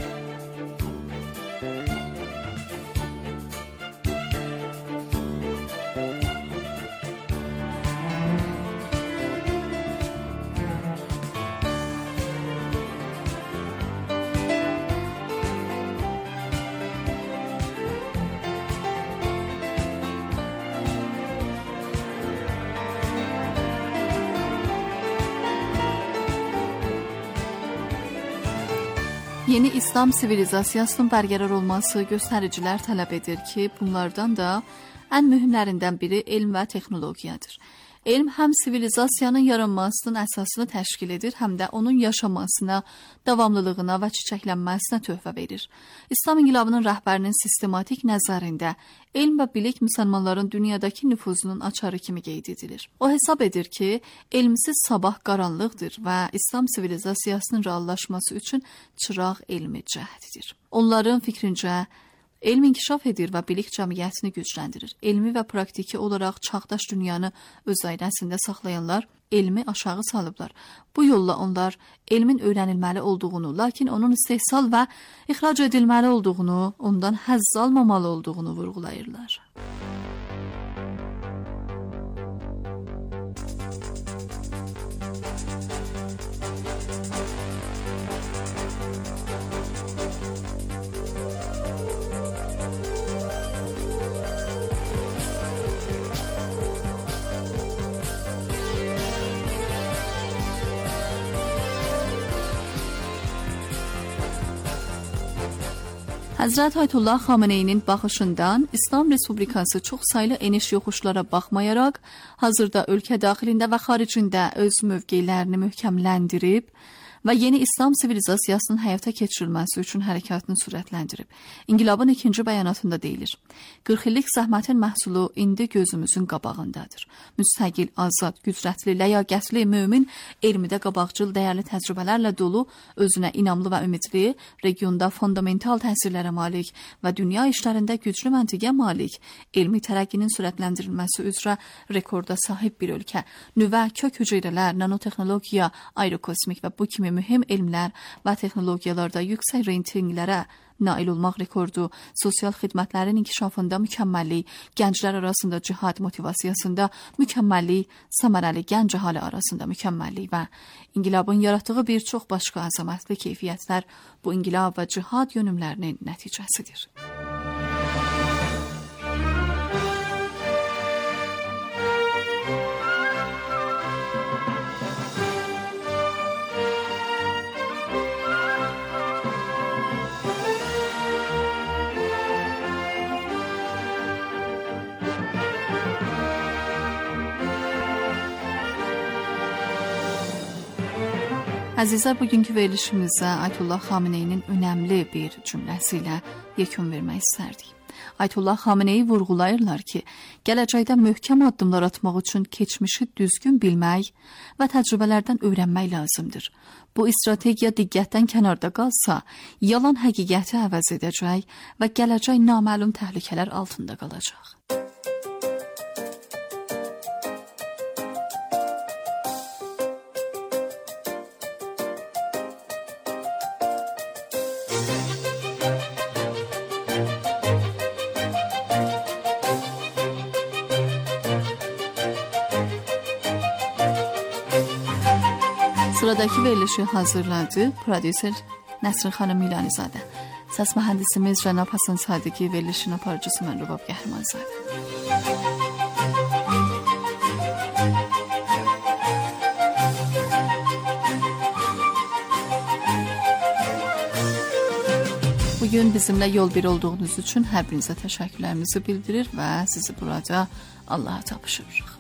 Yeni İslam sivilizasiyasının bərqərar olması göstəricilər tələb edir ki, bunlardan da ən mühümlərindən biri elm və texnologiyadır. Elm həm sivilizasiyanın yaranmasının əsasını təşkil edir, həm də onun yaşamasına, davamlılığına və çiçəklənməsinə töhfə verir. İslam inqilabının rəhbərinin sistematik nəzərində elm və bilik müsəlmanların dünyadakı nüfuzunun açarı kimi qeyd edilir. O hesab edir ki, elmsiz sabah qaranlıqdır və İslam sivilizasiyasının reallaşması üçün çıraq elmi cəhdidir. Onların fikrincə, elm inkişaf edir və bilik cəmiyyətini gücləndirir. Elmi və praktiki olaraq çağdaş dünyanı öz aynəsində saxlayanlar elmi aşağı salıblar. Bu yolla onlar elmin öyrənilməli olduğunu, lakin onun istehsal və ixrac edilməli olduğunu, ondan həzz almamalı olduğunu vurğulayırlar. Həzrət Ayətullah Xameneyinin baxışından İslam Respublikası çox saylı eniş yoxuşlara baxmayaraq, hazırda ölkə daxilində və xaricində öz mövqeylərini möhkəmləndirib və yeni İslam sivilizasiyasının həyata keçirilməsi üçün hərəkatını sürətləndirib. İnqilabın ikinci bəyanatında deyilir: qırx illik zəhmətin məhsulu indi gözümüzün qabağındadır. Müstəqil, azad, qüdrətli, ləyaqətli, mömin, elmidə qabaqcıl dəyərli təcrübələrlə dolu, özünə inamlı və ümidli, regionda fundamental təsirlərə malik və dünya işlərində güclü məntiqə malik, elmi tərəqqinin sürətləndirilməsi üzrə rekorda sahib bir ölkə, nüvə, kök hüceyrələr, nanotexnologiya, aerokosmik və bu kimi mühüm elmlər və texnologiyalarda yüksək reytinqlərə nail olmaq rekordu, sosial xidmətlərin inkişafında mükəmməllik, gənclər arasında cihad motivasiyasında mükəmməllik, səmərəli gənc əhali arasında mükəmməllik və inqilabın yaratdığı bir çox başqa əzəmətli keyfiyyətlər bu inqilab və cihad yönümlərinin nəticəsidir. Əzizlər, bugünkü verilişimizə Ayətullah Xameneyinin önəmli bir cümləsi ilə yekun vermək istərdik. Ayətullah Xameneyi vurğulayırlar ki, gələcəkdə möhkəm addımlar atmaq üçün keçmişi düzgün bilmək və təcrübələrdən öyrənmək lazımdır. Bu strategiya diqqətdən kənarda qalsa, yalan həqiqəti əvəz edəcək və gələcək naməlum təhlükələr altında qalacaq. Sıradakı verilişi hazırladı prodüser Nəsrin xanım Milanizadə. Səs mühəndisimiz Cənab Hasan Sadiqi, verilişin aparıcısı mən Rubab Qəhrəmanzadə. Bugün bizimlə yol bir olduğunuz üçün hər birinizə təşəkkürlərimizi bildirir və sizi burada Allaha tapşırırıq.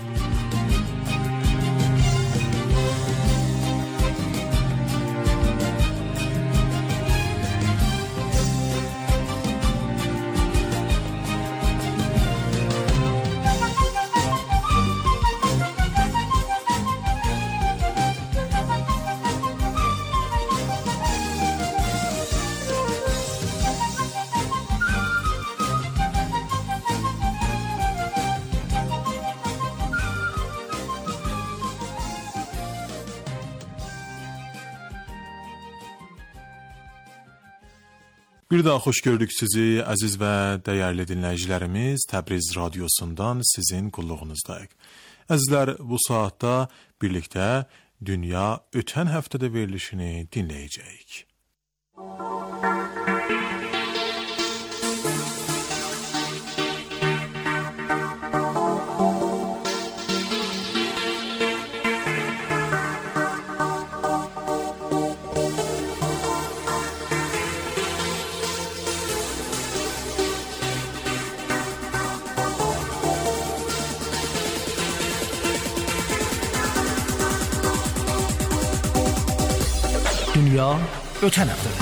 Bir daha xoş gördük sizi, əziz və dəyərli dinləyicilərimiz. Təbriz radiosundan sizin qulluğunuzdayıq. Əzizlər, bu saatda birlikdə Dünya ötən həftədə verilişini dinləyəcəyik. Dünya ötən həftədə.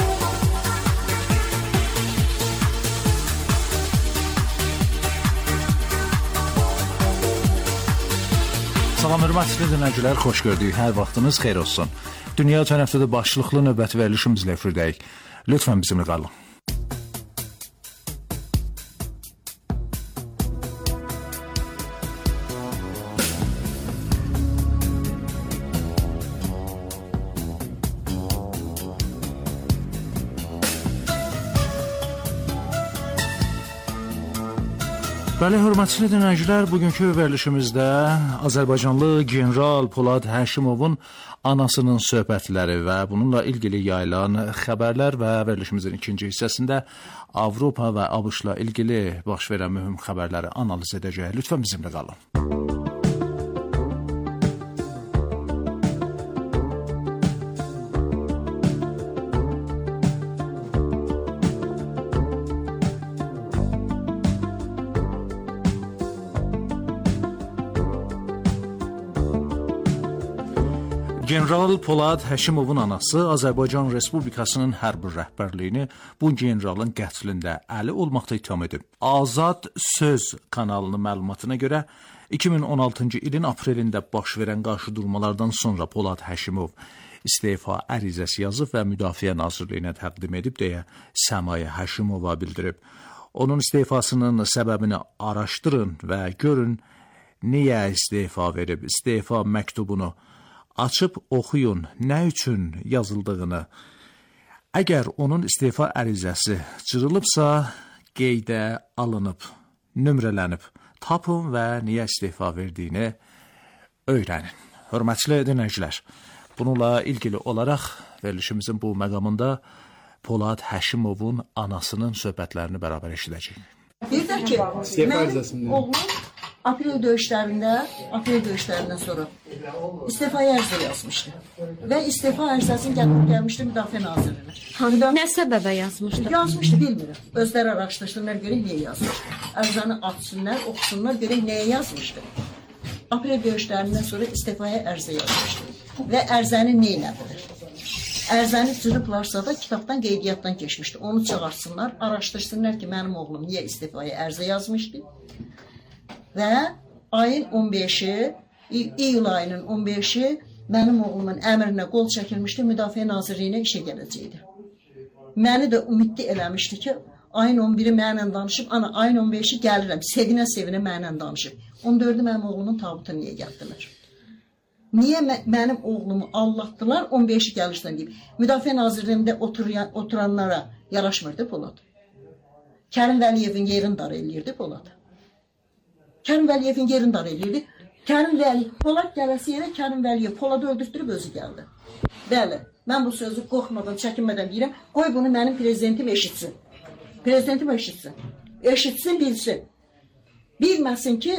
Salam hörmətli dinləyicilər, xoş gördük. Hər vaxtınız xeyir olsun. Dünya ötən həftədə başlıqlı növbəti verilişimizlə efirdəyik. Lütfən bizimlə qalın. Bəli, hörmətli dinləyicilər, bugünkü verilişimizdə Azərbaycanlı general Polad Həşimovun anasının söhbətləri və bununla ilgili yayılan xəbərlər və verilişimizin ikinci hissəsində Avropa və ABŞ-la ilgili baş verən mühüm xəbərləri analiz edəcək. Lütfən bizimlə qalın. General Polad Həşimovun anası Azərbaycan Respublikasının hərbi rəhbərliyini bu generalın qətlində əli olmaqda ittiham edib. Azad Söz kanalının məlumatına görə iki min on altıncı ilin aprelində baş verən qarşıdurmalardan sonra Polad Həşimov istefa ərizəsi yazıb və Müdafiə Nazirliyinə təqdim edib deyə Səmayə Həşimova bildirib. Onun istefasının səbəbini araşdırın və görün niyə istefa verib. İstefa məktubunu açıb oxuyun, nə üçün yazıldığını. Əgər onun istefa ərizəsi cırılıbsa, qeydə alınıb, nömrələnib, tapın və niyə istefa verdiyini öyrənin. Hörmətli dinləyicilər, bununla ilgili olaraq verilişimizin bu məqamında Polad Həşimovun anasının söhbətlərini bərabər eşidəcəyik. Bir də ki, mənim oğlum aprel döyüşlərində, aprel döyüşlərindən sonra istefaya ərizə yazmışdı. Və istefa ərizəsini gətirib gəlmişdi Müdafiə Nazirliyinə. Nə səbəbə yazmışdı? Yazmışdı, bilmirəm. Özləri araşdırsınlar, görək niyə yazmışdı. Ərizəni açsınlar, oxusunlar, görək niyə yazmışdı. Aprel döyüşlərindən sonra istefaya ərizə yazmışdı. Və ərizəni nə elədilər? Ərzəni cırıblarsa da kitabdan qeydiyyatdan keçmişdi. Onu çağırsınlar, araşdırsınlar ki, mənim oğlum niyə istifaya ərzə yazmışdı. Və ayın on beşi, iyul ayının on beşi mənim oğlumun əmrinə qol çəkilmişdi, Müdafiə Nazirliyinə işə gələcəkdi. Məni də ümidli eləmişdi ki, ayın on biri mənlə danışıb, ana ayın on beşi gəlirəm, sevinə-sevinə mənlə danışıb. on dördü mənim oğlumun tabutunu niyə gətirdilər? Niyə mənim oğlumu allatdılar, on beşi gəlirsən deyib. Müdafiə Nazirliyində oturan, oturanlara yaraşmırdı Polad. Kərim Vəliyevin yerini dar eləyirdi Polad. Kərim Vəliyevin yerini dar eləyirdi. Kərim Vəliyev, Polad gələsi yerə Kərim Vəliyev Poladı öldürtdürüb özü gəldi. Bəli, mən bu sözü qorxmadan, çəkinmədən deyirəm, qoy bunu mənim prezidentim eşitsin. Prezidentim eşitsin. Eşitsin, bilsin. Bilməsin ki,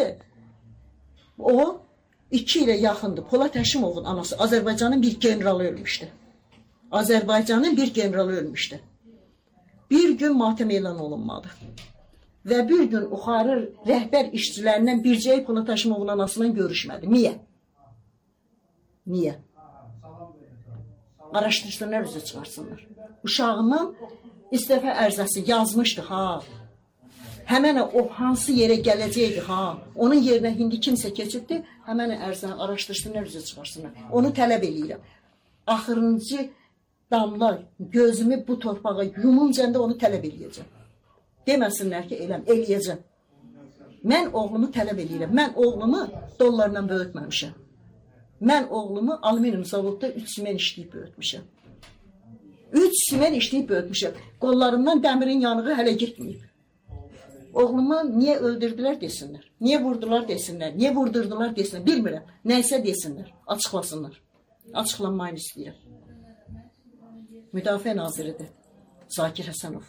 o iki ilə yaxındır. Polad Həşimovun anası Azərbaycanın bir generalı ölmüşdü. Azərbaycanın bir generalı ölmüşdü. Bir gün matəm elan olunmadı. Və bir gün yuxarı rəhbər işçilərindən bircəyi Polad Həşimovun anasından görüşmədi. Niyə? Niyə? Araşdırsınlar, üzə çıxarsınlar. Uşağından istifa ərzəsi yazmışdı, ha. Həmən o hansı yerə gələcəkdi, ha. Onun yerinə indi kimsə keçibdi, həmən ərzəni araşdırsınlar, üzə çıxarsınlar. Onu tələb eləyirəm. Axırıncı damla gözümü bu torpağa yumuncanda onu tələb eləyəcəm. Deməsinlər ki, eləm, eləyəcəm. Mən oğlumu tələb eləyirəm. Mən oğlumu dollarla böyütməmişəm. Mən oğlumu alüminium zavodda üç simen işləyib böyütmüşəm. Üç simen işləyib böyütmüşəm. Qollarımdan dəmirin yanığı hələ gitməyib. Oğlumu niyə öldürdülər desinlər. Niyə vurdular desinlər. Niyə vurdurdular desinlər. Bilmirəm. Nəysə desinlər. Açıqlasınlar. Açıqlanmayını istəyirəm. Müdafiə Naziridir Zakir Həsənov.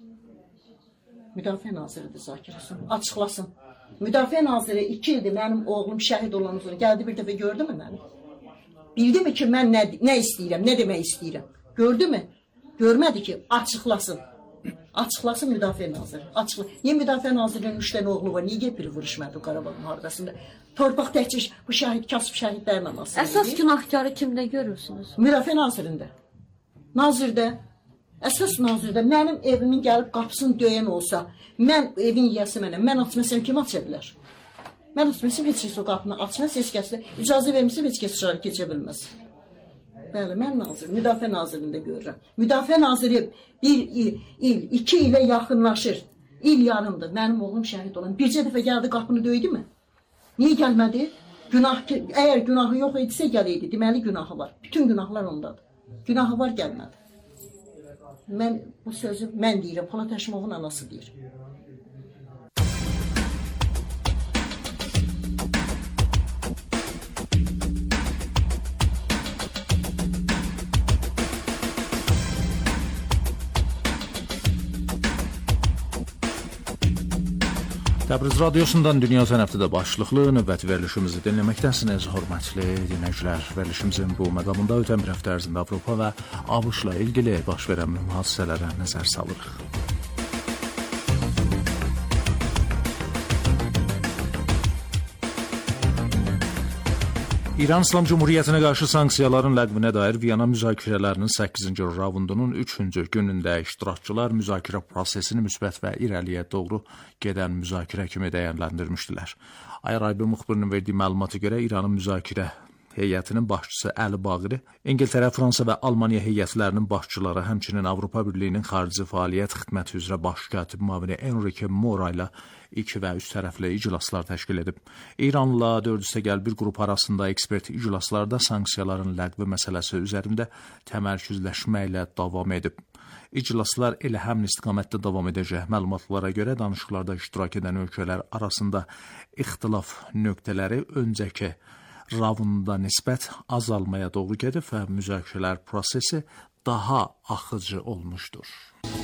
Müdafiə Naziridir Zakir Həsənov. Açıqlasın. Müdafiə Naziri iki ildir mənim oğlum şəhid olan sonra gəldi bir dəfə gördü mü məni? Bildi mi ki mən nə, nə istəyirəm, nə demək istəyirəm? Gördü mü? Görmədi ki, açıqlasın. Açıqlasın Müdafiə Naziri. Açıqla. Niyə Müdafiə Nazirinin üç dənə oğlu var? Niyə gəlib biri vuruşmadı Qarabağ müharibəsində? Torpaq təhcir bu şəhid, kasıb şəhidlərin anası. Əsas günahkarı kimdə görürsünüz? Müdafiə Nazirində. Nazirdə. Əsas nazirdə mənim evimin gəlib qapısını döyən olsa, mən evin yiyəsi mənəm, mən açmasam kim aça bilər? Mən açmasam heç kəs o qapını açmaz, heç kəs də icazə vermişsə heç kəs dışarı keçə bilməz. Bəli, mən nazir, Müdafiə Nazirində görürəm. Müdafiə Naziri bir il, il, iki ilə yaxınlaşır. İl yarımdır, mənim oğlum şəhid olan. Bircə dəfə gəldi, qapını döydü mü? Niyə gəlmədi? Günah, əgər günahı yox idisə gələydi, deməli günahı var. Bütün günahlar ondadır. Günahı var, gəlmədi. Mən bu sözü mən deyirəm, Polad Həşimovun anası deyir. Təbriz Radyosundan Dünya Sən həftədə başlıqlı növbəti verilişimizi dinləməkdəsiniz, hörmətli dinləyicilər. Verilişimizin bu məqamında ötən bir həftə ərzində Avropa və ABŞ-la ilgili baş verən hadisələrə nəzər salırıq. İran İslam Cumhuriyyətinə qarşı sanksiyaların ləğvinə dair Viyana müzakirələrinin səkkizinci raundunun üçüncü günündə iştirakçılar müzakirə prosesini müsbət və irəliyə doğru gedən müzakirə kimi dəyərləndirmişdilər. Ayraybi müxbirinin verdiyi məlumata görə İranın müzakirə heyətinin başçısı Əli Bağiri, İngiltərə, Fransa və Almaniya heyətlərinin başçıları, həmçinin Avropa Birliyinin xarici fəaliyyət xidməti üzrə baş katib müavini Enrique Mora ilə iki və üç tərəfli iclaslar təşkil edib. İranla dörd üstəgəl bir qrup arasında ekspert iclaslarda sanksiyaların ləğvi məsələsi üzərində təmərküzləşməklə davam edib. İclaslar elə həmin istiqamətdə davam edəcək. Məlumatlara görə danışıqlarda iştirak edən ölkələr arasında ixtilaf nöqtələri öncəki raunda nisbət azalmaya doğru gedib və müzakirələr prosesi daha axıcı olmuşdur.